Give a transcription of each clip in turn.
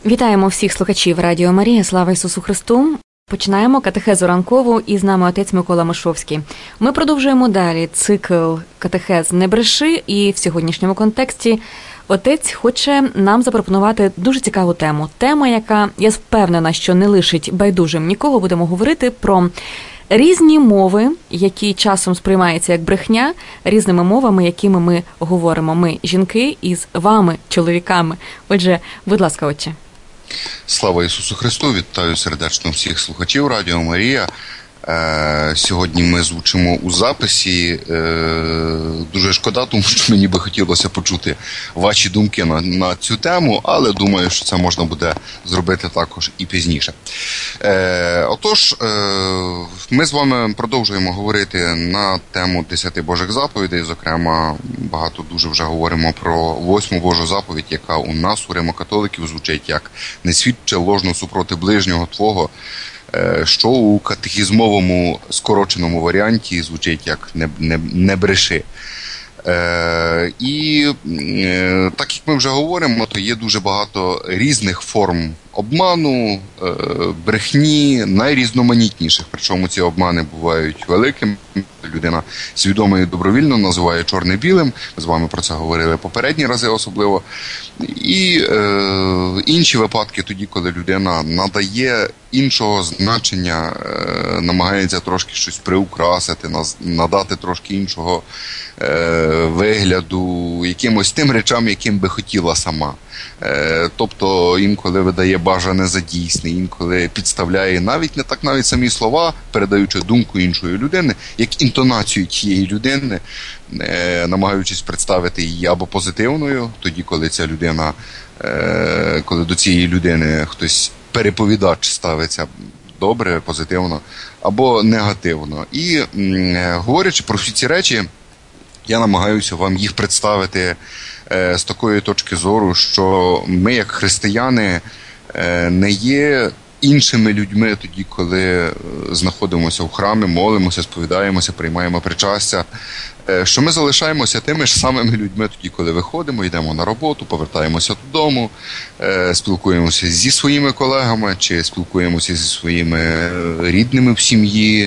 Вітаємо всіх слухачів Радіо Марія. Слава Ісусу Христу! Починаємо катехезу ранкову, і з нами отець Микола Мишовський. Ми продовжуємо далі цикл «Катехез не бреши», і в сьогоднішньому контексті отець хоче нам запропонувати дуже цікаву тему. Тема, яка, я впевнена, що не лишить байдужим нікого. Будемо говорити про різні мови, які часом сприймаються як брехня, різними мовами, якими ми говоримо. Ми, жінки, із вами, чоловіками. Отже, будь ласка, отче. Слава Ісусу Христу! Вітаю сердечно всіх слухачів Радіо Марія. Сьогодні ми звучимо у записі. Дуже шкода, тому що мені би хотілося почути ваші думки на цю тему, але думаю, що це можна буде зробити також і пізніше. Отож, ми з вами продовжуємо говорити на тему 10 Божих заповідей. Зокрема, багато дуже вже говоримо про 8 Божу заповідь, яка у нас, у римокатоликів, звучить як «Не свідчи ложно супроти ближнього твого», що у катехізмовому скороченому варіанті звучить як «не бреши». І так як ми вже говоримо, то є дуже багато різних форм обману, брехні, найрізноманітніших. Причому ці обмани бувають великими. Людина свідомо і добровільно називає чорне білим. Ми з вами про це говорили попередні рази особливо. І інші випадки тоді, коли людина надає іншого значення, намагається трошки щось приукрасити, надати трошки іншого вигляду якимось тим речам, яким би хотіла сама. Тобто інколи видає бажане за дійсне, інколи підставляє навіть самі слова, передаючи думку іншої людини, як інтонацію тієї людини, намагаючись представити її або позитивною, тоді, коли ця людина, коли до цієї людини хтось переповідач ставиться добре, позитивно, або негативно. І говорячи про всі ці речі, я намагаюся вам їх представити з такої точки зору, що ми, як християни, не є іншими людьми тоді, коли знаходимося в храмі, молимося, сповідаємося, приймаємо причастя, що ми залишаємося тими ж самими людьми тоді, коли виходимо, йдемо на роботу, повертаємося додому, спілкуємося зі своїми колегами чи спілкуємося зі своїми рідними в сім'ї,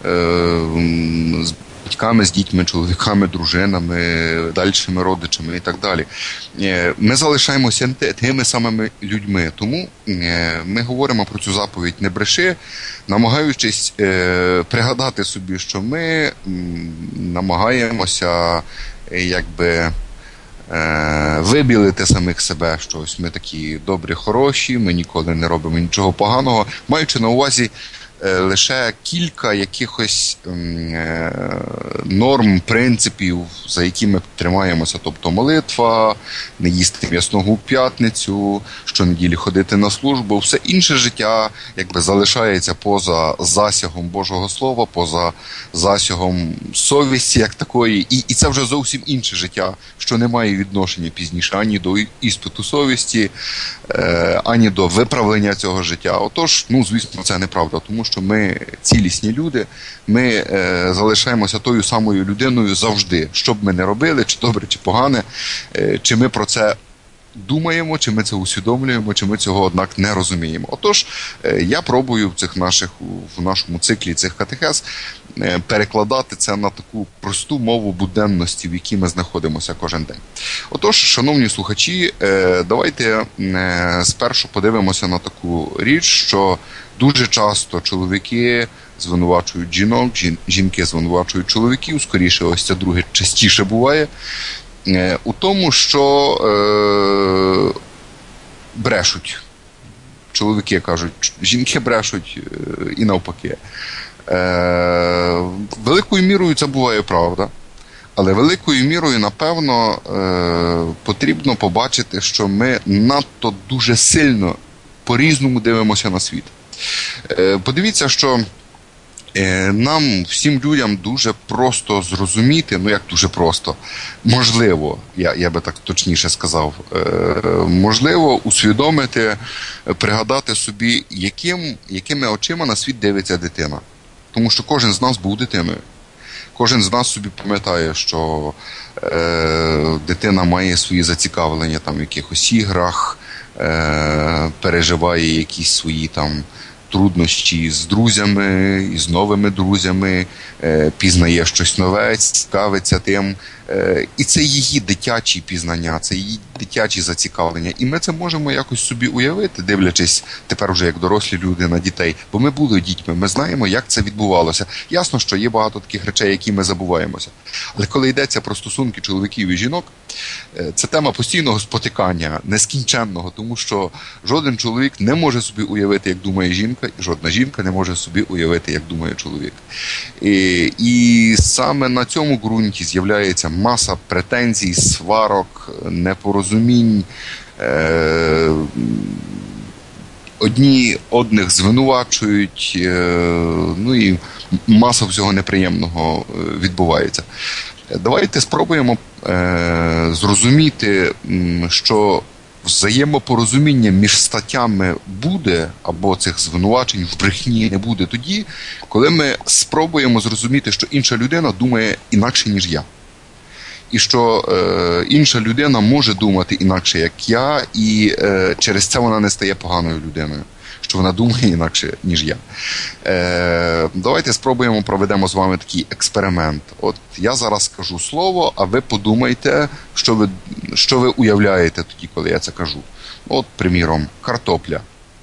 з батьками, з дітьми, чоловіками, дружинами, дальшими родичами і так далі. Ми залишаємося тими самими людьми. Тому ми говоримо про цю заповідь «Не бреши», намагаючись пригадати собі, що ми намагаємося якби вибілити самих себе, що ось ми такі добрі, хороші, ми ніколи не робимо нічого поганого, маючи на увазі лише кілька якихось норм, принципів, за якими тримаємося. Тобто молитва, не їсти м'ясного у п'ятницю, щонеділі ходити на службу. Все інше життя якби залишається поза засягом Божого Слова, поза засягом совісті як такої. І це вже зовсім інше життя, що не має відношення пізніше ані до іспиту совісті, ані до виправлення цього життя. Отож, звісно, це неправда, тому що ми цілісні люди, ми залишаємося тою самою людиною завжди, що б ми не робили, чи добре, чи погане, чи ми про це думаємо, чи ми це усвідомлюємо, чи ми цього, однак, не розуміємо. Отож, я пробую в нашому циклі цих катехез перекладати це на таку просту мову буденності, в якій ми знаходимося кожен день. Отож, шановні слухачі, давайте спершу подивимося на таку річ, що дуже часто чоловіки звинувачують жінок, жінки звинувачують чоловіків, скоріше ось це друге частіше буває, у тому, що брешуть. Чоловіки кажуть, жінки брешуть і навпаки. Великою мірою це буває правда, але великою мірою, напевно, потрібно побачити, що ми надто дуже сильно по-різному дивимося на світ. Подивіться, що нам, всім людям, дуже просто зрозуміти, як дуже просто, можливо, я би так точніше сказав, можливо усвідомити, пригадати собі, якими очима на світ дивиться дитина. Тому що кожен з нас був дитиною. Кожен з нас собі пам'ятає, що дитина має свої зацікавлення там в якихось іграх, переживає якісь свої там труднощі з друзями, із новими друзями, пізнає щось нове, цікавиться тим. І це її дитячі пізнання, це її дитячі зацікавлення. І ми це можемо якось собі уявити, дивлячись тепер вже як дорослі люди на дітей. Бо ми були дітьми, ми знаємо, як це відбувалося. Ясно, що є багато таких речей, які ми забуваємося. Але коли йдеться про стосунки чоловіків і жінок, це тема постійного спотикання, нескінченного, тому що жоден чоловік не може собі уявити, як думає жінка, і жодна жінка не може собі уявити, як думає чоловік. І саме на цьому ґрунті з'являється маса претензій, сварок, непорозумінь. Одні одних звинувачують, ну і маса всього неприємного відбувається. Давайте спробуємо зрозуміти, що взаємопорозуміння між статтями буде, або цих звинувачень в брехні не буде тоді, коли ми спробуємо зрозуміти, що інша людина думає інакше, ніж я. І що інша людина може думати інакше, як я, і через це вона не стає поганою людиною. Що вона думає інакше, ніж я. Давайте спробуємо, проведемо з вами такий експеримент. От я зараз скажу слово, а ви подумайте, що ви уявляєте тоді, коли я це кажу. От, приміром, картопля.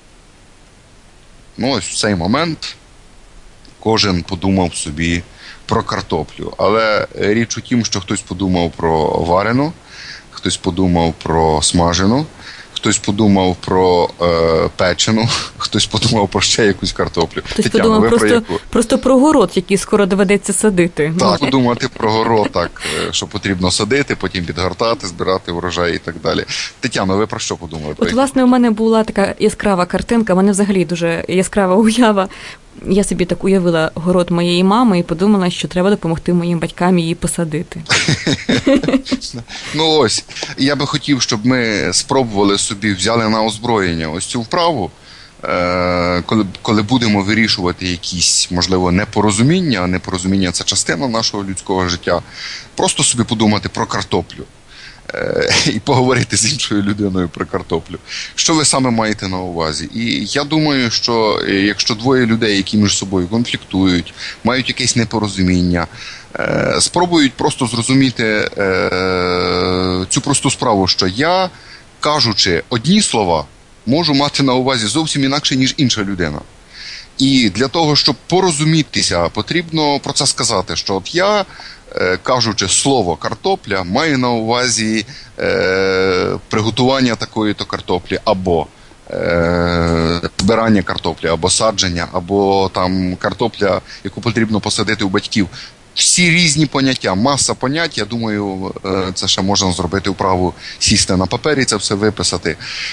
Ну, ось в цей момент кожен подумав собі про картоплю. Але річ у тім, що хтось подумав про варену, хтось подумав про смажену, хтось подумав про печену, хтось подумав про ще якусь картоплю. Хтось подумав просто про город, який скоро доведеться садити. Так, подумати про город, так, що потрібно садити, потім підгортати, збирати врожай і так далі. Тетяно, ви про що подумали? От, власне, у мене була така яскрава картинка, в мене взагалі дуже яскрава уява. Я собі так уявила город моєї мами і подумала, що треба допомогти моїм батькам її посадити. Ну ось, я би хотів, щоб ми спробували собі, взяли на озброєння ось цю вправу, коли будемо вирішувати якісь, можливо, непорозуміння, а непорозуміння – це частина нашого людського життя, просто собі подумати про картоплю. І поговорити з іншою людиною про картоплю. Що ви саме маєте на увазі? І я думаю, що якщо двоє людей, які між собою конфліктують, мають якесь непорозуміння, спробують просто зрозуміти цю просту справу, що я, кажучи одні слова, можу мати на увазі зовсім інакше, ніж інша людина. І для того, щоб порозумітися, потрібно про це сказати, що от я, кажучи слово картопля, маю на увазі приготування такої-то картоплі, або збирання картоплі, або садження, або там картопля, яку потрібно посадити у батьків. Всі різні поняття, маса понять, я думаю, це ще можна зробити вправу, сісти на папері, це все виписати.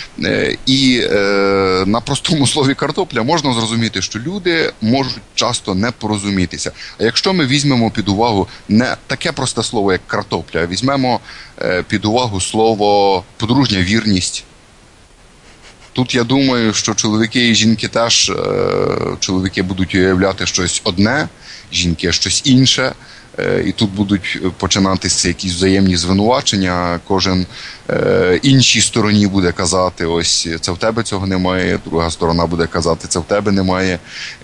І на простому слові картопля можна зрозуміти, що люди можуть часто не порозумітися. А якщо ми візьмемо під увагу не таке просте слово, як картопля, а візьмемо під увагу слово подружня вірність, тут я думаю, що чоловіки і жінки теж, чоловіки будуть уявляти щось одне, жінки щось інше, і тут будуть починатися якісь взаємні звинувачення, кожен іншій стороні буде казати, ось це в тебе цього немає, друга сторона буде казати, це в тебе немає.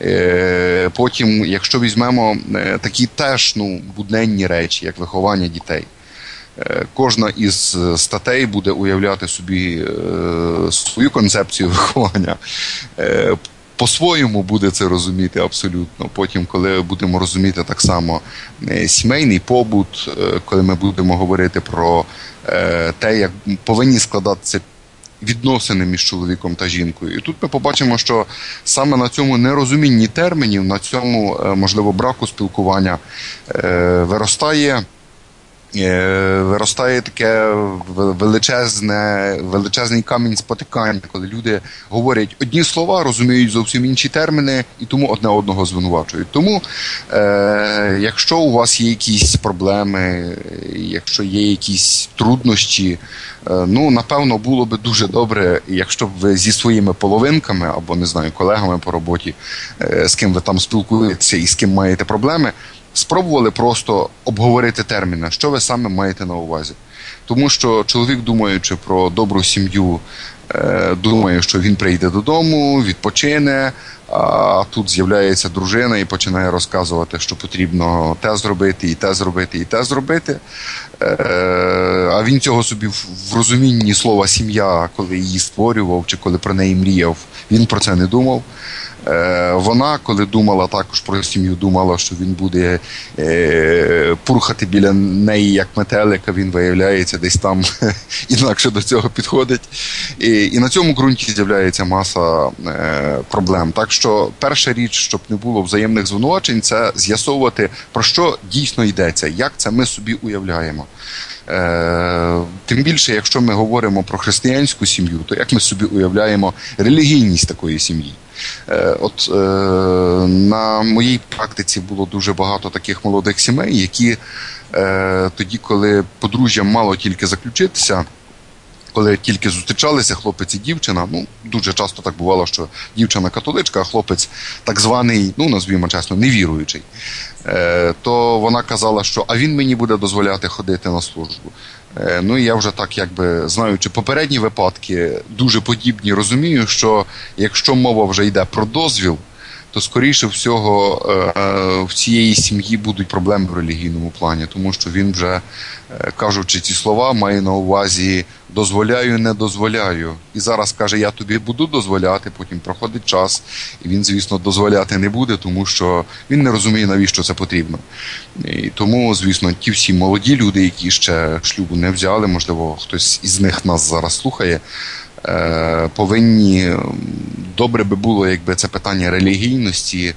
Потім, якщо візьмемо такі теж буденні речі, як виховання дітей, кожна із статей буде уявляти собі свою концепцію виховання. По-своєму буде це розуміти абсолютно. Потім, коли будемо розуміти так само сімейний побут, коли ми будемо говорити про те, як повинні складатися відносини між чоловіком та жінкою. І тут ми побачимо, що саме на цьому нерозумінні термінів, на цьому, можливо, браку спілкування виростає таке величезний камінь спотикання, коли люди говорять одні слова, розуміють зовсім інші терміни, і тому одне одного звинувачують. Тому, якщо у вас є якісь проблеми, якщо є якісь труднощі, напевно, було би дуже добре, якщо б ви зі своїми половинками, або, не знаю, колегами по роботі, з ким ви там спілкуєтеся і з ким маєте проблеми, спробували просто обговорити терміни, що ви саме маєте на увазі. Тому що чоловік, думаючи про добру сім'ю, думає, що він прийде додому, відпочине, а тут з'являється дружина і починає розказувати, що потрібно те зробити, і те зробити, і те зробити. А він цього собі в розумінні слова «сім'я», коли її створював, чи коли про неї мріяв, він про це не думав. Вона, коли думала також про сім'ю, думала, що він буде пурхати біля неї як метелик, а він, виявляється, десь там інакше до цього підходить. І на цьому ґрунті з'являється маса проблем. Так що перша річ, щоб не було взаємних звинувачень, це з'ясовувати, про що дійсно йдеться, як це ми собі уявляємо. Тим більше, якщо ми говоримо про християнську сім'ю, то як ми собі уявляємо релігійність такої сім'ї? На моїй практиці було дуже багато таких молодих сімей, які тоді, коли подружжя мало тільки заключитися, коли тільки зустрічалися хлопець і дівчина, дуже часто так бувало, що дівчина католичка, а хлопець так званий, назвімо чесно, невіруючий, то вона казала, що «а він мені буде дозволяти ходити на службу». І я вже так, знаючи попередні випадки, дуже подібні, розумію, що якщо мова вже йде про дозвіл, то, скоріше всього, в цієї сім'ї будуть проблеми в релігійному плані, тому що він вже, кажучи ці слова, має на увазі «дозволяю, не дозволяю». І зараз каже «я тобі буду дозволяти», потім проходить час, і він, звісно, дозволяти не буде, тому що він не розуміє, навіщо це потрібно. І тому, звісно, ті всі молоді люди, які ще шлюбу не взяли, можливо, хтось із них нас зараз слухає, повинні, добре би було, якби це питання релігійності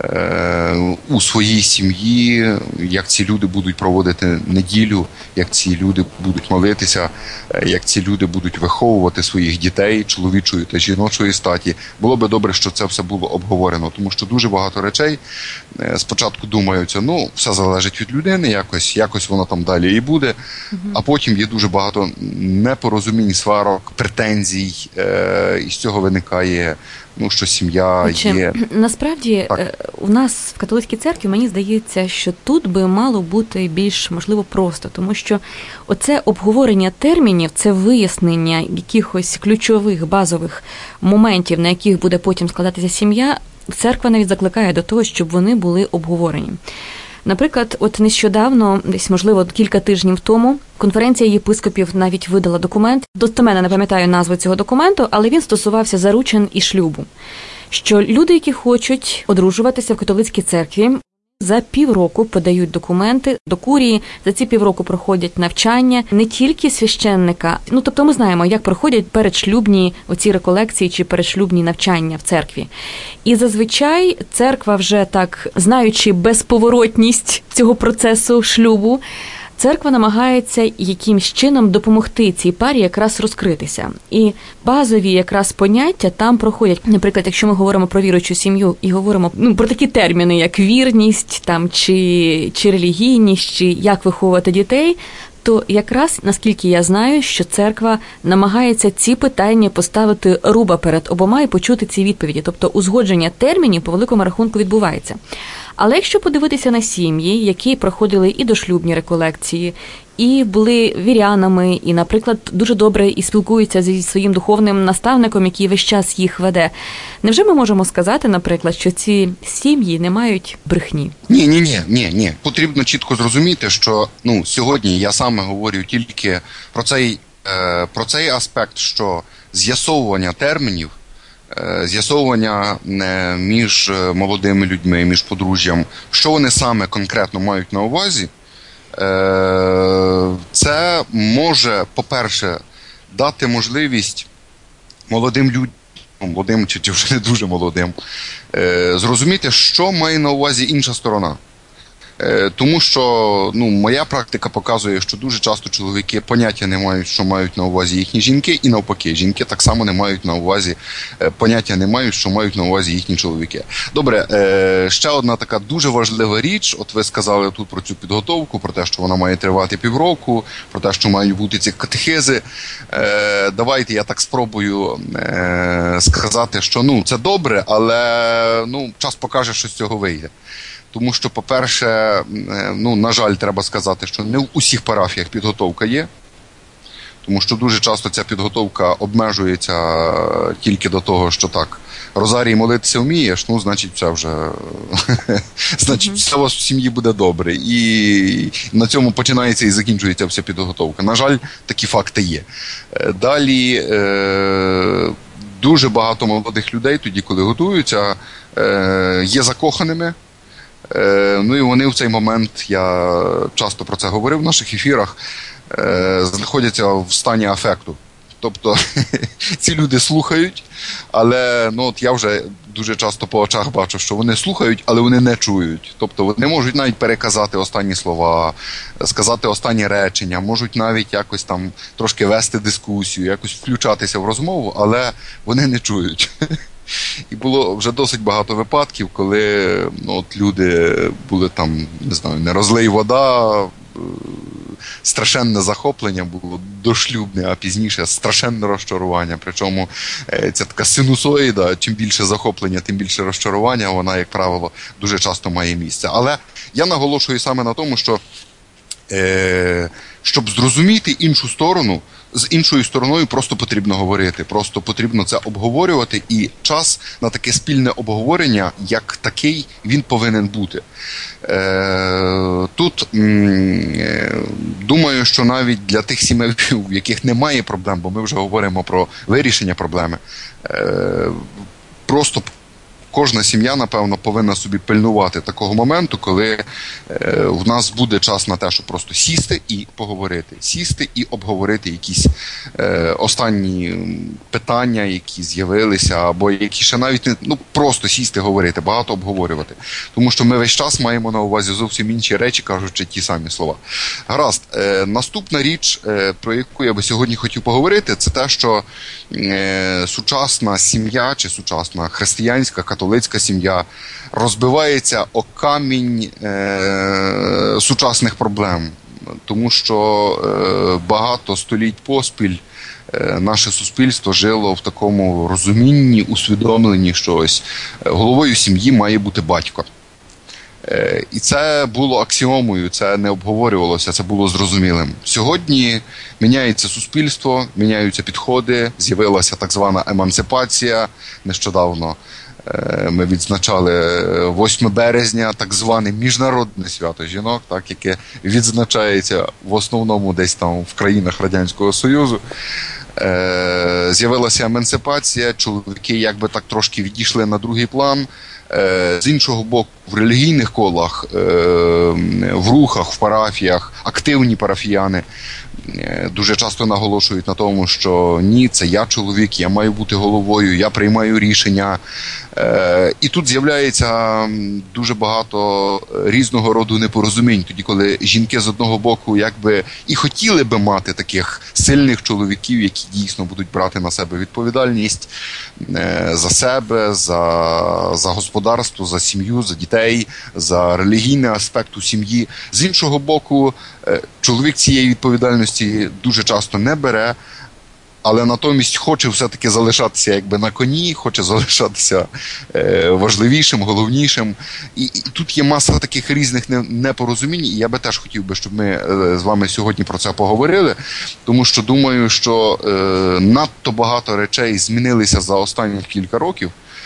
у своїй сім'ї, як ці люди будуть проводити неділю, як ці люди будуть молитися, як ці люди будуть виховувати своїх дітей чоловічої та жіночої статі. Було би добре, що це все було обговорено, тому що дуже багато речей спочатку думаються, все залежить від людини, якось воно там далі і буде, а потім є дуже багато непорозумінь, сварок, претензій, і з цього виникає що сім'я є. Насправді, у нас в католицькій церкві, мені здається, що тут би мало бути більш, можливо, просто, тому що оце обговорення термінів, це вияснення якихось ключових, базових моментів, на яких буде потім складатися сім'я, церква навіть закликає до того, щоб вони були обговорені. Наприклад, нещодавно, десь, можливо, кілька тижнів тому, конференція єпископів навіть видала документ. Достеменно не пам'ятаю назву цього документу, але він стосувався заручин і шлюбу. Що люди, які хочуть одружуватися в католицькій церкві, за півроку подають документи до курії, за ці півроку проходять навчання не тільки священника. Тобто ми знаємо, як проходять передшлюбні оці реколекції чи передшлюбні навчання в церкві. І зазвичай церква вже так, знаючи безповоротність цього процесу шлюбу, церква намагається якимсь чином допомогти цій парі якраз розкритися. І базові якраз поняття там проходять. Наприклад, якщо ми говоримо про віруючу сім'ю і говоримо про такі терміни, як вірність, чи релігійність, чи як виховувати дітей, то якраз, наскільки я знаю, що церква намагається ці питання поставити руба перед обома і почути ці відповіді. Тобто узгодження термінів по великому рахунку відбувається. Але якщо подивитися на сім'ї, які проходили і дошлюбні реколекції, і були вірянами, і, наприклад, дуже добре і спілкуються зі своїм духовним наставником, який весь час їх веде, невже ми можемо сказати, наприклад, що ці сім'ї не мають брехні? Ні. Потрібно чітко зрозуміти, що сьогодні я саме говорю тільки про цей аспект, що з'ясовування термінів, з'ясовування між молодими людьми, між подружжям, що вони саме конкретно мають на увазі, це може, по-перше, дати можливість молодим людям, молодим чи вже не дуже молодим, зрозуміти, що має на увазі інша сторона. Тому що моя практика показує, що дуже часто чоловіки поняття не мають, що мають на увазі їхні жінки, і навпаки, жінки так само не мають на увазі, поняття не мають, що мають на увазі їхні чоловіки. Добре, ще одна така дуже важлива річ, от ви сказали тут про цю підготовку, про те, що вона має тривати півроку, про те, що мають бути ці катехези. Давайте я так спробую сказати, що це добре, але час покаже, що з цього вийде. Тому що, по-перше, на жаль, треба сказати, що не в усіх парафіях підготовка є. Тому що дуже часто ця підготовка обмежується тільки до того, що так, розарій молитися вмієш, ну, значить, все вже, значить, все у вас в сім'ї буде добре. І на цьому починається і закінчується вся підготовка. На жаль, такі факти є. Далі, дуже багато молодих людей тоді, коли готуються, є закоханими. Ну і вони в цей момент, я часто про це говорив в наших ефірах, знаходяться в стані афекту. Тобто ці люди слухають, але ну, от я вже дуже часто по очах бачу, що вони слухають, але вони не чують. Тобто вони можуть навіть переказати останні слова, сказати останні речення, можуть навіть якось там трошки вести дискусію, якось включатися в розмову, але вони не чують. І було вже досить багато випадків, коли ну, от люди були там, не знаю, не розлий вода, страшенне захоплення було дошлюбне, а пізніше страшенне розчарування. Причому ця така синусоїда, чим більше захоплення, тим більше розчарування, вона, як правило, дуже часто має місце. Але я наголошую саме на тому, що щоб зрозуміти іншу сторону, з іншою стороною просто потрібно говорити, просто потрібно це обговорювати, і час на таке спільне обговорення, як такий, він повинен бути. Тут, думаю, що навіть для тих сімей, в яких немає проблем, бо ми вже говоримо про вирішення проблеми, просто кожна сім'я, напевно, повинна собі пильнувати такого моменту, коли в нас буде час на те, щоб просто сісти і поговорити. Сісти і обговорити якісь останні питання, які з'явилися, або які ще навіть не, ну, просто сісти, говорити, багато обговорювати. Тому що ми весь час маємо на увазі зовсім інші речі, кажучи ті самі слова. Гаразд, наступна річ, про яку я би сьогодні хотів поговорити, це те, що сучасна сім'я, чи сучасна християнська, католицька сім'я розбивається о камінь сучасних проблем. Тому що багато століть поспіль наше суспільство жило в такому розумінні, усвідомленні, що ось головою сім'ї має бути батько. І це було аксіомою, це не обговорювалося, це було зрозумілим. Сьогодні міняється суспільство, міняються підходи, з'явилася так звана емансипація. Нещодавно ми відзначали 8 березня, так зване міжнародне свято жінок, так, яке відзначається в основному десь там в країнах Радянського Союзу. З'явилася емансипація, чоловіки якби так трошки відійшли на другий план. З іншого боку, в релігійних колах, в рухах, в парафіях, активні парафіяни дуже часто наголошують на тому, що ні, це я чоловік, я маю бути головою, я приймаю рішення. І тут з'являється дуже багато різного роду непорозумінь, тоді коли жінки з одного боку якби і хотіли би мати таких сильних чоловіків, які дійсно будуть брати на себе відповідальність за себе, за господарство, за сім'ю, за дітей, за релігійний аспект у сім'ї. З іншого боку, чоловік цієї відповідальності дуже часто не бере, але натомість хоче все-таки залишатися якби на коні, хоче залишатися важливішим, головнішим. І тут є маса таких різних непорозумінь, і я би теж хотів би, щоб ми з вами сьогодні про це поговорили, тому що думаю, що надто багато речей змінилися за останні кілька років,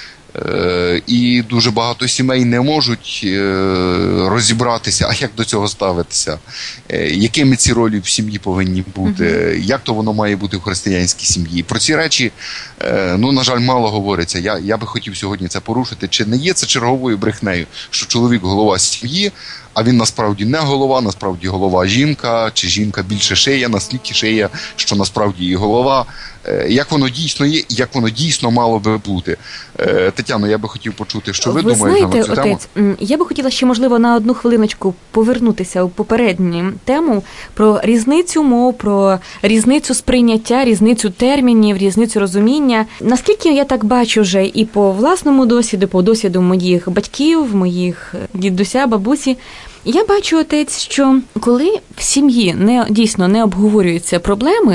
і дуже багато сімей не можуть розібратися, а як до цього ставитися, якими ці ролі в сім'ї повинні бути, як то воно має бути в християнській сім'ї. Про ці речі, ну, на жаль, мало говориться. Я би хотів сьогодні це порушити. Чи не є це черговою брехнею, що чоловік голова сім'ї, а він насправді не голова, насправді голова жінка, чи жінка більше шиє, наскільки шиє, що насправді і голова. Як воно дійсно є, як воно дійсно мало би бути. Тетяно, я би хотів почути, що ви думаєте на цю тему. Я би хотіла ще, можливо, на одну хвилиночку повернутися у попередню тему про різницю мов, про різницю сприйняття, різницю термінів, різницю розуміння. Наскільки я так бачу вже і по власному досвіду, по досвіду моїх батьків, моїх дідуся, бабусі, я бачу, отець, що коли в сім'ї дійсно не обговорюються проблеми,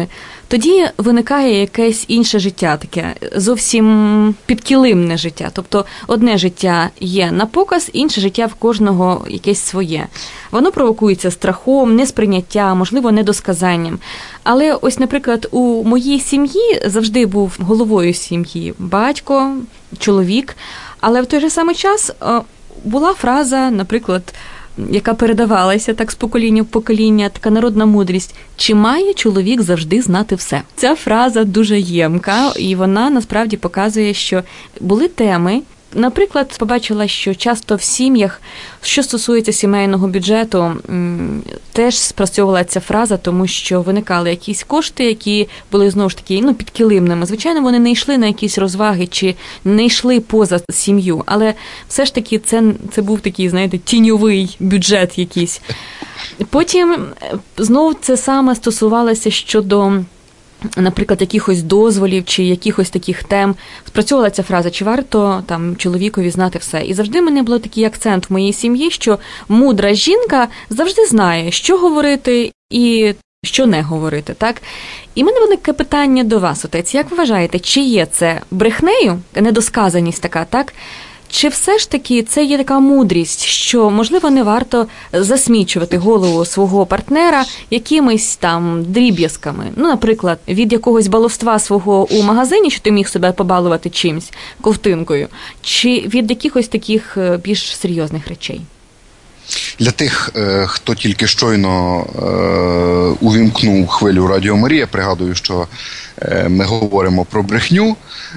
тоді виникає якесь інше життя, таке зовсім підкилимне життя. Тобто одне життя є на показ, інше життя в кожного якесь своє. Воно провокується страхом, несприйняттям, можливо, недосказанням. Але ось, наприклад, у моїй сім'ї завжди був головою сім'ї батько, чоловік, але в той же самий час була фраза, наприклад, яка передавалася так з покоління в покоління, така народна мудрість: чи має чоловік завжди знати все? Ця фраза дуже ємка, і вона насправді показує, що були теми. Наприклад, побачила, що часто в сім'ях, що стосується сімейного бюджету, теж спрацьовувала ця фраза, тому що виникали якісь кошти, які були, знову ж таки, підкилимними. Звичайно, вони не йшли на якісь розваги чи не йшли поза сім'ю, але все ж таки це був такий, знаєте, тіньовий бюджет якийсь. Потім знову це саме стосувалося щодо, наприклад, якихось дозволів чи якихось таких тем. Спрацьовувала ця фраза: чи варто чоловікові знати все? І завжди в мене був такий акцент в моїй сім'ї, що мудра жінка завжди знає, що говорити і що не говорити, так? І в мене виникає питання до вас, отець. Як ви вважаєте, чи є це брехнею, недосказаність така, так? Чи все ж таки це є така мудрість, що, можливо, не варто засмічувати голову свого партнера якимись дріб'язками? Наприклад, від якогось баловства свого у магазині, що ти міг себе побалувати чимсь, ковтинкою, чи від якихось таких більш серйозних речей? Для тих, хто тільки щойно увімкнув хвилю Радіо Марія, пригадую, що ми говоримо про брехню.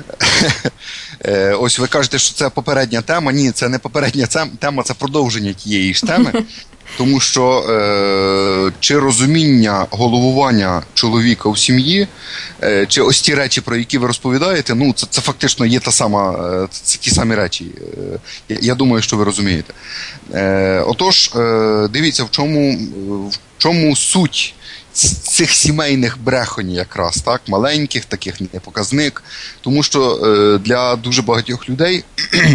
Ось ви кажете, що це попередня тема. Ні, це не попередня тема, це продовження тієї ж теми. Тому що чи розуміння головування чоловіка в сім'ї, чи ось ті речі, про які ви розповідаєте, це фактично є це ті самі речі. Я думаю, що ви розумієте. Отож, дивіться, в чому суть цих сімейних брехонь якраз, так, маленьких, таких не показник. Тому що для дуже багатьох людей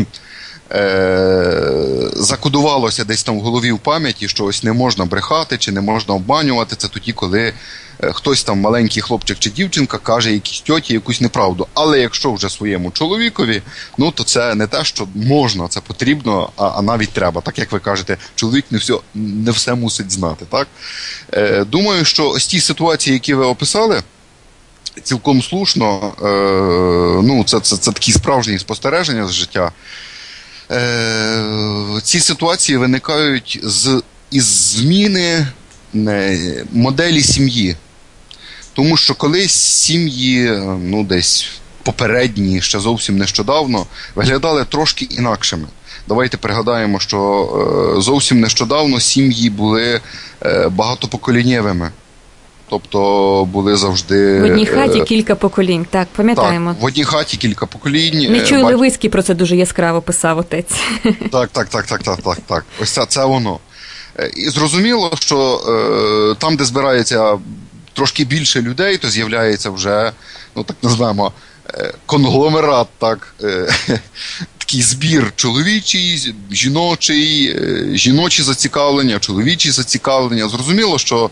закодувалося десь там в голові, в пам'яті, що ось не можна брехати чи не можна обманювати. Це тоді, коли хтось там, маленький хлопчик чи дівчинка, каже якійсь тьоті якусь неправду. Але якщо вже своєму чоловікові, то це не те, що можна, це потрібно, а навіть треба. Так, як ви кажете, чоловік не все мусить знати. Так? Думаю, що ось ті ситуації, які ви описали, цілком слушно, це такі справжні спостереження з життя. Ці ситуації виникають із зміни моделі сім'ї. Тому що колись сім'ї, десь попередні, ще зовсім нещодавно, виглядали трошки інакшими. Давайте пригадаємо, що зовсім нещодавно сім'ї були багатопоколіннєвими. Тобто були завжди... В одній хаті кілька поколінь, так, пам'ятаємо. Так, в одній хаті кілька поколінь. Нечуй Левицький про це дуже яскраво писав, отець. Так. Ось це воно. І зрозуміло, що там, де збирається трошки більше людей, то з'являється вже, так назвемо, конгломерат, так, такий збір чоловічий, жіночий, жіночі зацікавлення, чоловічі зацікавлення. Зрозуміло, що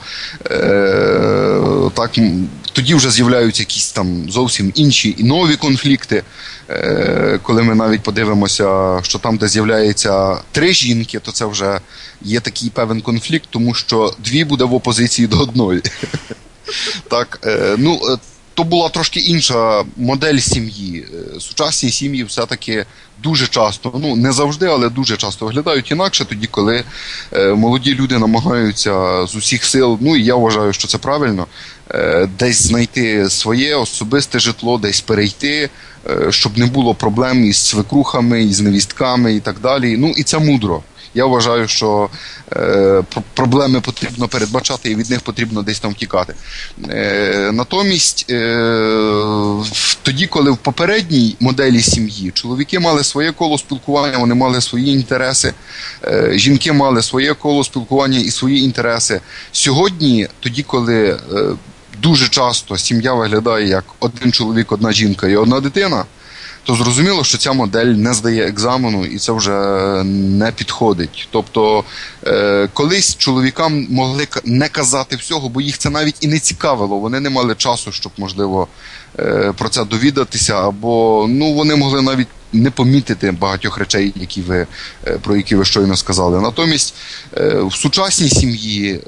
так, тоді вже з'являються якісь там зовсім інші і нові конфлікти. Коли ми навіть подивимося, що там, де з'являється 3 жінки, то це вже є такий певен конфлікт, тому що 2 буде в опозиції до 1. Так, то була трошки інша модель сім'ї. Сучасні сім'ї все-таки дуже часто, не завжди, але дуже часто виглядають інакше тоді, коли молоді люди намагаються з усіх сил, і я вважаю, що це правильно, десь знайти своє особисте житло, десь перейти, щоб не було проблем із свекрухами, із невістками і так далі. І це мудро. Я вважаю, що проблеми потрібно передбачати і від них потрібно десь там втікати. Натомість, тоді, коли в попередній моделі сім'ї чоловіки мали своє коло спілкування, вони мали свої інтереси, жінки мали своє коло спілкування і свої інтереси. Сьогодні, тоді, коли дуже часто сім'я виглядає як один чоловік, одна жінка і одна дитина, то зрозуміло, що ця модель не здає екзамену і це вже не підходить. Тобто колись чоловікам могли не казати всього, бо їх це навіть і не цікавило. Вони не мали часу, щоб, можливо, про це довідатися, або вони могли навіть не помітити багатьох речей, про які ви щойно сказали. Натомість в сучасній сім'ї,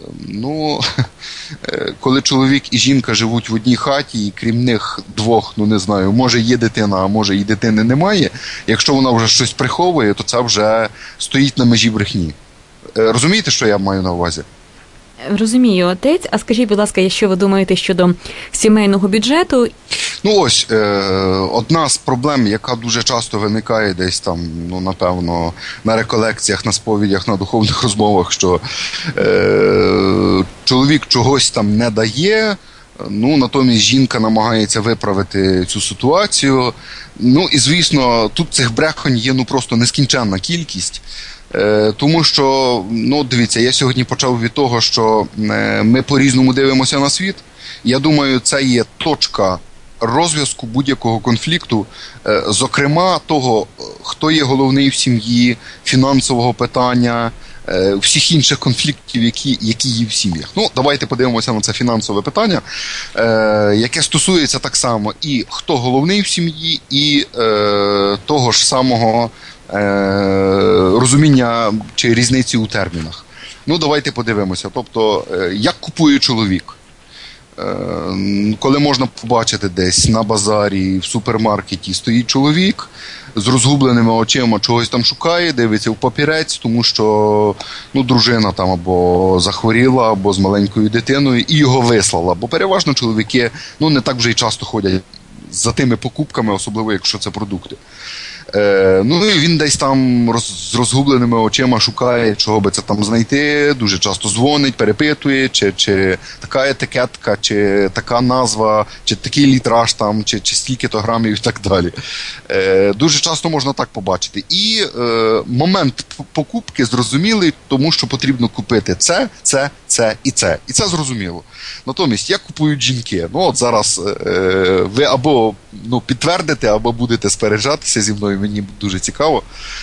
коли чоловік і жінка живуть в одній хаті, і крім них двох, не знаю, може є дитина, а може і дитини немає, якщо вона вже щось приховує, то це вже стоїть на межі брехні. Розумієте, що я маю на увазі? Розумію, отець. А скажіть, будь ласка, що ви думаєте щодо сімейного бюджету? Одна з проблем, яка дуже часто виникає десь там, напевно, на реколекціях, на сповідях, на духовних розмовах, що чоловік чогось там не дає, натомість жінка намагається виправити цю ситуацію. І, звісно, тут цих брехонь є просто нескінченна кількість. Тому що, дивіться, я сьогодні почав від того, що ми по-різному дивимося на світ. Я думаю, це є точка розв'язку будь-якого конфлікту, зокрема того, хто є головний в сім'ї, фінансового питання, всіх інших конфліктів, які є в сім'ях. Давайте подивимося на це фінансове питання, яке стосується так само і хто головний в сім'ї, і того ж самого розуміння чи різниці у термінах. Давайте подивимося. Тобто, як купує чоловік? Коли можна побачити десь на базарі, в супермаркеті стоїть чоловік з розгубленими очима, чогось там шукає, дивиться в папірець, тому що дружина там або захворіла, або з маленькою дитиною, і його вислала. Бо переважно чоловіки не так вже й часто ходять за тими покупками, особливо якщо це продукти. І він десь там з розгубленими очима шукає, чого би це там знайти, дуже часто дзвонить, перепитує, чи така етикетка, чи така назва, чи такий літраж там, чи стільки-то грамів і так далі. Дуже часто можна так побачити. І момент покупки зрозумілий, тому що потрібно купити це і це. І це зрозуміло. Натомість, як купують жінки? От зараз ви або підтвердите, або будете сперечатися зі мною, мені дуже цікаво.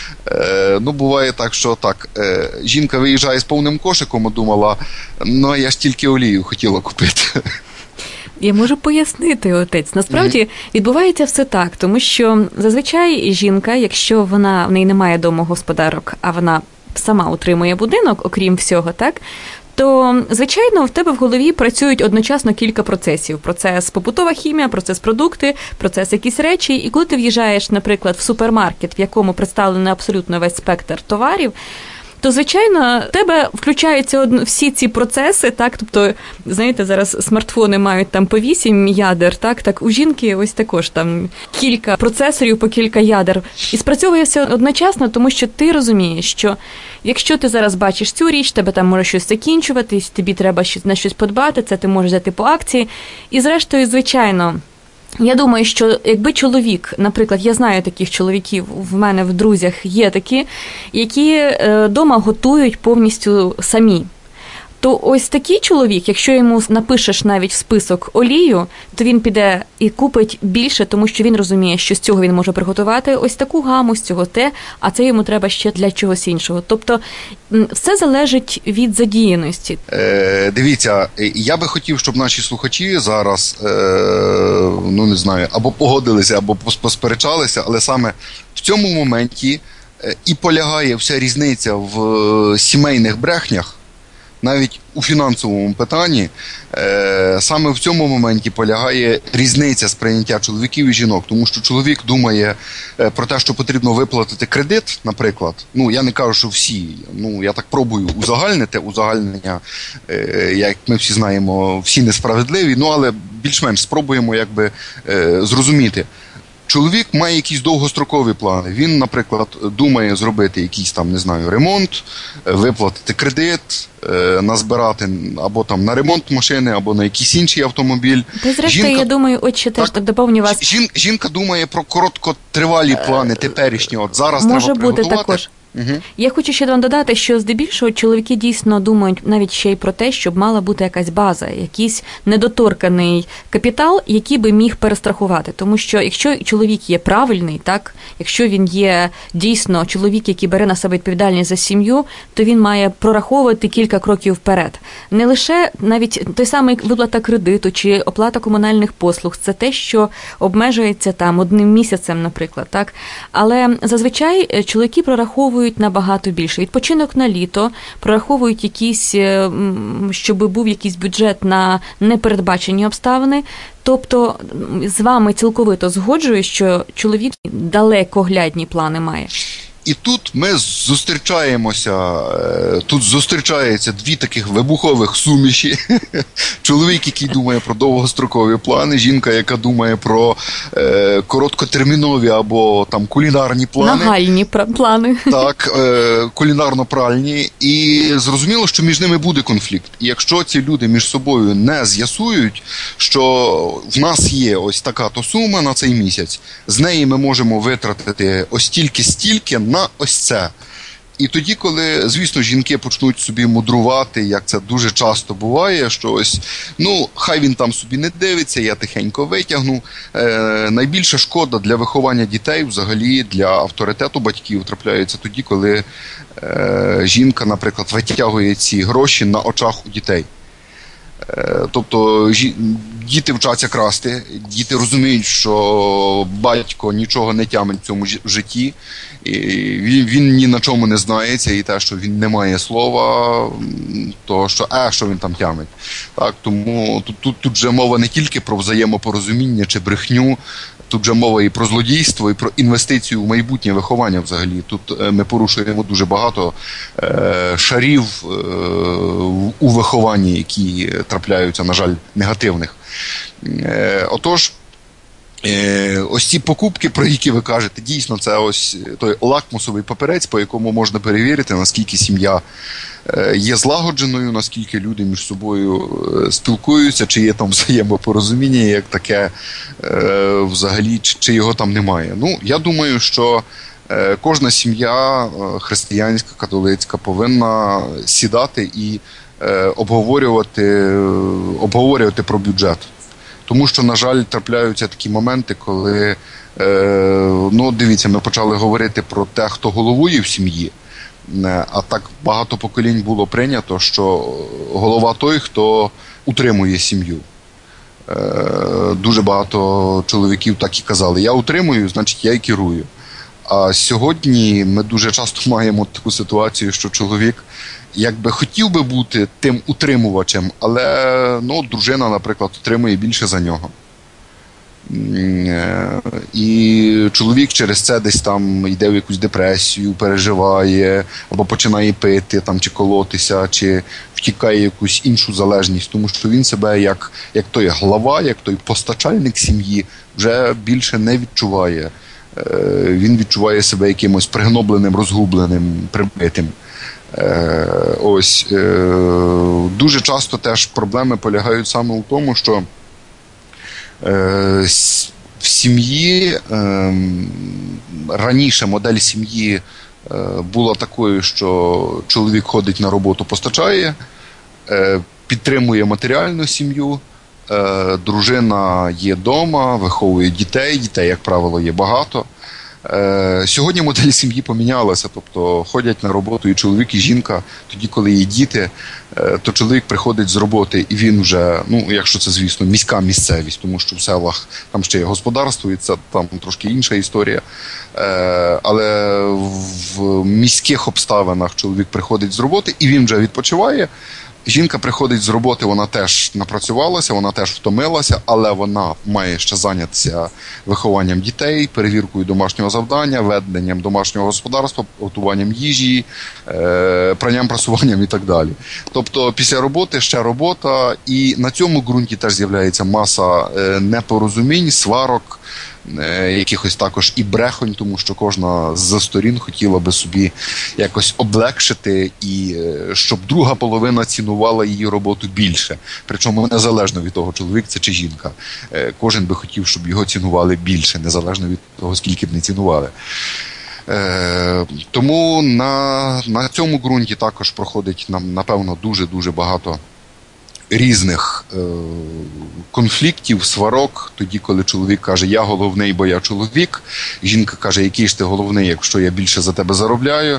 Буває так, що жінка виїжджає з повним кошиком, а думала, я ж тільки олію хотіла купити. Я можу пояснити, отець. Насправді відбувається все так, тому що зазвичай жінка, якщо в неї немає домогосподарок, а вона сама утримує будинок, окрім всього, так, то, звичайно, в тебе в голові працюють одночасно кілька процесів. Процес побутова хімія, процес продукти, процес якісь речі. І коли ти в'їжджаєш, наприклад, в супермаркет, в якому представлений абсолютно весь спектр товарів, то, звичайно, в тебе включаються всі ці процеси, так, тобто, знаєте, зараз смартфони мають там по 8 ядер, так, у жінки ось також там кілька процесорів по кілька ядер. І спрацьовує все одночасно, тому що ти розумієш, що якщо ти зараз бачиш цю річ, тебе там може щось закінчуватись, тобі треба на щось подбати, це ти можеш взяти по акції. І зрештою, звичайно, я думаю, що якби чоловік, наприклад, я знаю таких чоловіків, в мене в друзях є такі, які дома готують повністю самі. То ось такий чоловік, якщо йому напишеш навіть в список олію, то він піде і купить більше, тому що він розуміє, що з цього він може приготувати ось таку гаму, з цього те, а це йому треба ще для чогось іншого. Тобто все залежить від задіяності. Дивіться, я би хотів, щоб наші слухачі зараз, не знаю, або погодилися, або посперечалися, але саме в цьому моменті і полягає вся різниця в сімейних брехнях, навіть у фінансовому питанні, саме в цьому моменті полягає різниця сприйняття чоловіків і жінок. Тому що чоловік думає про те, що потрібно виплатити кредит, наприклад. Я не кажу, що всі. Я так пробую узагальнити. Узагальнення, як ми всі знаємо, всі несправедливі, але більш-менш спробуємо зрозуміти. Чоловік має якісь довгострокові плани. Він, наприклад, думає зробити якийсь там, не знаю, ремонт, виплатити кредит, назбирати або там на ремонт машини, або на якийсь інший автомобіль. Та зрештою, я думаю, отче теж так доповню вас. Жінка думає про короткотривалі плани теперішні. От зараз може треба бути приготувати. Також. Я хочу ще вам додати, що здебільшого чоловіки дійсно думають навіть ще й про те, щоб мала бути якась база, якийсь недоторканий капітал, який би міг перестрахувати. Тому що якщо чоловік є правильний, так, якщо він є дійсно чоловік, який бере на себе відповідальність за сім'ю, то він має прораховувати кілька кроків вперед. Не лише навіть той самий виплата кредиту чи оплата комунальних послуг, це те, що обмежується там одним місяцем, наприклад, так. Але зазвичай чоловіки прораховують набагато більше. Відпочинок на літо, прораховують якісь, щоб був якийсь бюджет на непередбачені обставини. Тобто з вами цілковито згоджуюсь, що чоловік далекоглядні плани має. І тут ми зустрічаються дві таких вибухових суміші. Чоловік, який думає про довгострокові плани, жінка, яка думає про короткотермінові або там кулінарні плани. Нагальні плани. Так, кулінарно-пральні. І зрозуміло, що між ними буде конфлікт. І якщо ці люди між собою не з'ясують, що в нас є ось така-то сума на цей місяць, з неї ми можемо витратити ось стільки на ось це. І тоді, коли, звісно, жінки почнуть собі мудрувати, як це дуже часто буває, що ось, хай він там собі не дивиться, я тихенько витягну. Найбільша шкода для виховання дітей, взагалі, для авторитету батьків трапляється тоді, коли жінка, наприклад, витягує ці гроші на очах у дітей. Тобто діти вчаться красти, діти розуміють, що батько нічого не тямить в цьому житті, і він ні на чому не знається, і те, що він не має слова, то що він там тямить. Так, тому тут вже мова не тільки про взаємопорозуміння чи брехню, тут вже мова і про злодійство, і про інвестицію в майбутнє виховання взагалі. Тут ми порушуємо дуже багато шарів у вихованні, які трапляються, на жаль, негативних. Отож, ось ці покупки, про які ви кажете, дійсно, це ось той лакмусовий папірець, по якому можна перевірити, наскільки сім'я є злагодженою, наскільки люди між собою спілкуються, чи є там взаємопорозуміння, як таке взагалі, чи його там немає. Я думаю, що кожна сім'я християнська, католицька повинна сідати і обговорювати про бюджет. Тому що, на жаль, трапляються такі моменти, коли, дивіться, ми почали говорити про те, хто головує в сім'ї, а так багато поколінь було прийнято, що голова той, хто утримує сім'ю. Дуже багато чоловіків так і казали: я утримую, значить я і керую. А сьогодні ми дуже часто маємо таку ситуацію, що чоловік якби хотів би бути тим утримувачем, але дружина, наприклад, утримує більше за нього. І чоловік через це десь там йде в якусь депресію, переживає, або починає пити, там, чи колотися, чи втікає в якусь іншу залежність, тому що він себе як той глава, як той постачальник сім'ї вже більше не відчуває. Він відчуває себе якимось пригнобленим, розгубленим, прибитим. Дуже часто теж проблеми полягають саме у тому, що в сім'ї раніше модель сім'ї була такою, що чоловік ходить на роботу, постачає, підтримує матеріальну сім'ю, дружина є вдома, виховує дітей, як правило, є багато. Сьогодні модель сім'ї помінялася, тобто ходять на роботу і чоловік, і жінка. Тоді, коли є діти, то чоловік приходить з роботи, і він вже, якщо це, звісно, міська місцевість, тому що в селах там ще є господарство, і це там трошки інша історія. Але в міських обставинах чоловік приходить з роботи, і він вже відпочиває. Жінка приходить з роботи, вона теж напрацювалася, вона теж втомилася, але вона має ще зайнятися вихованням дітей, перевіркою домашнього завдання, веденням домашнього господарства, готуванням їжі, пранням, прасуванням і так далі. Тобто після роботи ще робота, і на цьому ґрунті теж з'являється маса непорозумінь, сварок, якихось також і брехонь, тому що кожна з сторін хотіла би собі якось облегшити, і щоб друга половина цінувала її роботу більше. Причому незалежно від того, чоловік це чи жінка. Кожен би хотів, щоб його цінували більше, незалежно від того, скільки б не цінували. Тому на цьому ґрунті також проходить нам, напевно, дуже-дуже багато різних конфліктів, сварок, тоді, коли чоловік каже, я головний, бо я чоловік, жінка каже, який ж ти головний, якщо я більше за тебе заробляю.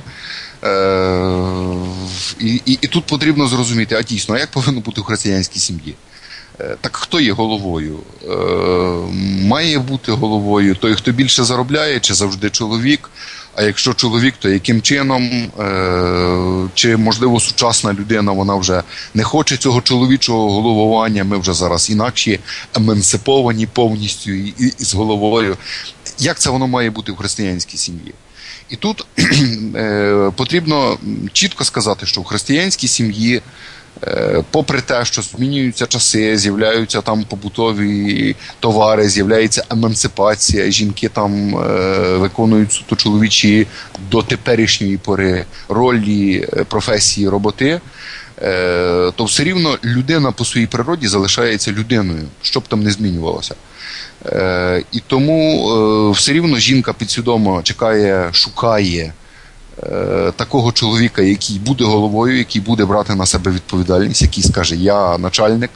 І тут потрібно зрозуміти, а дійсно, а як повинно бути в християнській сім'ї? Так хто є головою? Має бути головою той, хто більше заробляє, чи завжди чоловік? А якщо чоловік, то яким чином? Чи, можливо, сучасна людина, вона вже не хоче цього чоловічого головування, ми вже зараз інакші, емансиповані повністю і з головою. Як це воно має бути в християнській сім'ї? І тут потрібно чітко сказати, що в християнській сім'ї, попри те, що змінюються часи, з'являються там побутові товари, з'являється емансипація, жінки там виконують суто чоловічі до теперішньої пори ролі, професії, роботи, то все рівно людина по своїй природі залишається людиною, що б там не змінювалося. І тому все рівно жінка підсвідомо чекає, шукає такого чоловіка, який буде головою, який буде брати на себе відповідальність, який скаже, я начальник.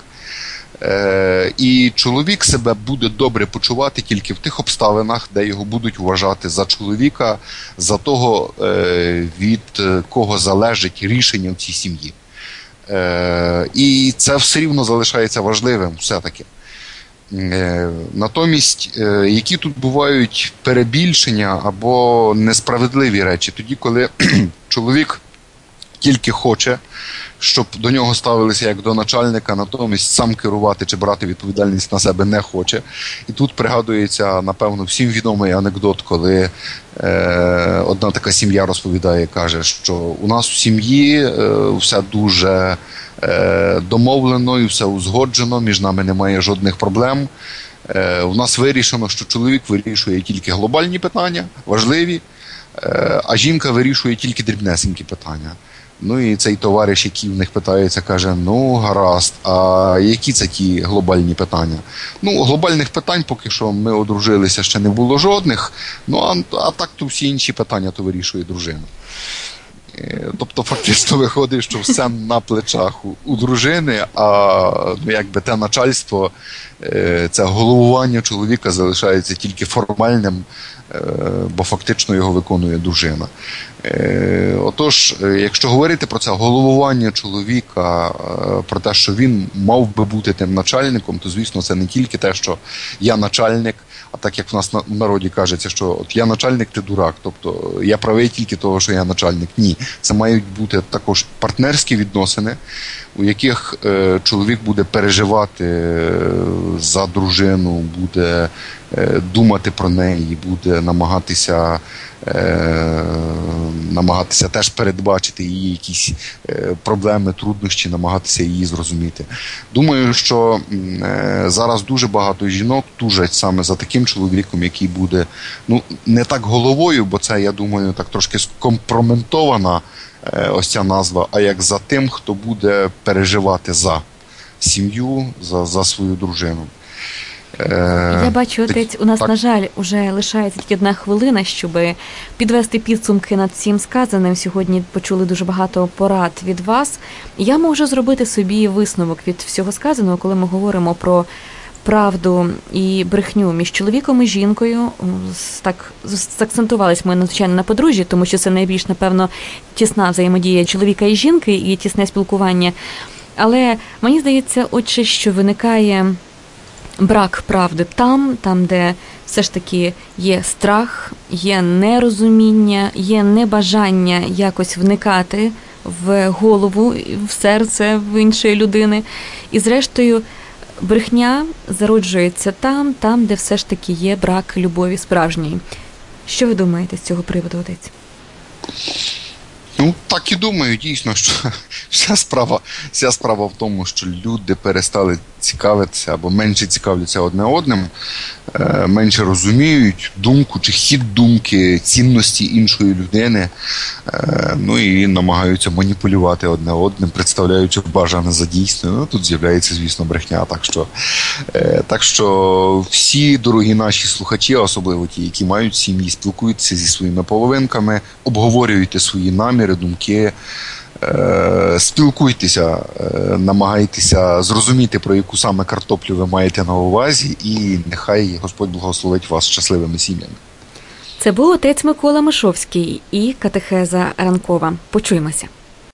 І чоловік себе буде добре почувати тільки в тих обставинах, де його будуть вважати за чоловіка, за того, від кого залежить рішення в цій сім'ї. І це все рівно залишається важливим все-таки. Натомість, які тут бувають перебільшення або несправедливі речі, тоді, коли чоловік тільки хоче, щоб до нього ставилися як до начальника, натомість сам керувати чи брати відповідальність на себе не хоче. І тут пригадується, напевно, всім відомий анекдот, коли одна така сім'я розповідає, каже, що у нас в сім'ї все дуже домовлено і все узгоджено, між нами немає жодних проблем. У нас вирішено, що чоловік вирішує тільки глобальні питання, важливі, а жінка вирішує тільки дрібнесенькі питання. Ну і цей товариш, який в них питається, каже, ну гаразд, а які це ті глобальні питання? Ну, глобальних питань поки що ми одружилися, ще не було жодних, ну а так то всі інші питання то вирішує дружина. Тобто фактично виходить, що все на плечах у дружини, а ну, якби те начальство, це головування чоловіка залишається тільки формальним, бо фактично його виконує дружина. Отож, якщо говорити про це головування чоловіка, про те, що він мав би бути тим начальником, то, звісно, це не тільки те, що я начальник, а так, як в нас в народі кажеться, що от я начальник, ти дурак, тобто я правий тільки того, що я начальник. Ні, це мають бути також партнерські відносини, у яких чоловік буде переживати за дружину, буде думати про неї, буде намагатися теж передбачити її якісь проблеми, труднощі, намагатися її зрозуміти. Думаю, що зараз дуже багато жінок тужать саме за таким чоловіком, який буде, ну, не так головою, бо це, я думаю, так трошки скомпрометована ось ця назва, а як за тим, хто буде переживати за сім'ю, за свою дружину. Я бачу, отець, у нас, так, на жаль, уже лишається тільки 1 хвилина, щоб підвести підсумки над всім сказаним. Сьогодні почули дуже багато порад від вас. Я можу зробити собі висновок від всього сказаного, коли ми говоримо про правду і брехню між чоловіком і жінкою. Так закцентувались ми, звичайно, на подружжі, тому що це найбільш, напевно, тісна взаємодія чоловіка і жінки і тісне спілкування. Але мені здається, отже, що виникає брак правди там, де все ж таки є страх, є нерозуміння, є небажання якось вникати в голову, в серце в іншої людини. І зрештою, брехня зароджується там, де все ж таки є брак любові справжньої. Що ви думаєте з цього приводу, отець? Ну, так і думаю, дійсно, що вся справа в тому, що люди перестали цікавитися або менше цікавляться одне одним, менше розуміють думку чи хід думки, цінності іншої людини, ну і намагаються маніпулювати одне одним, представляючи бажане за дійсне. Ну, тут з'являється, звісно, брехня. Так що всі дорогі наші слухачі, особливо ті, які мають сім'ї, спілкуються зі своїми половинками, обговорюйте свої наміри, думки, спілкуйтеся, намагайтеся зрозуміти, про яку саме картоплю ви маєте на увазі, і нехай Господь благословить вас щасливими сім'ями. Це був отець Микола Мишовський і катехеза ранкова. Почуємося.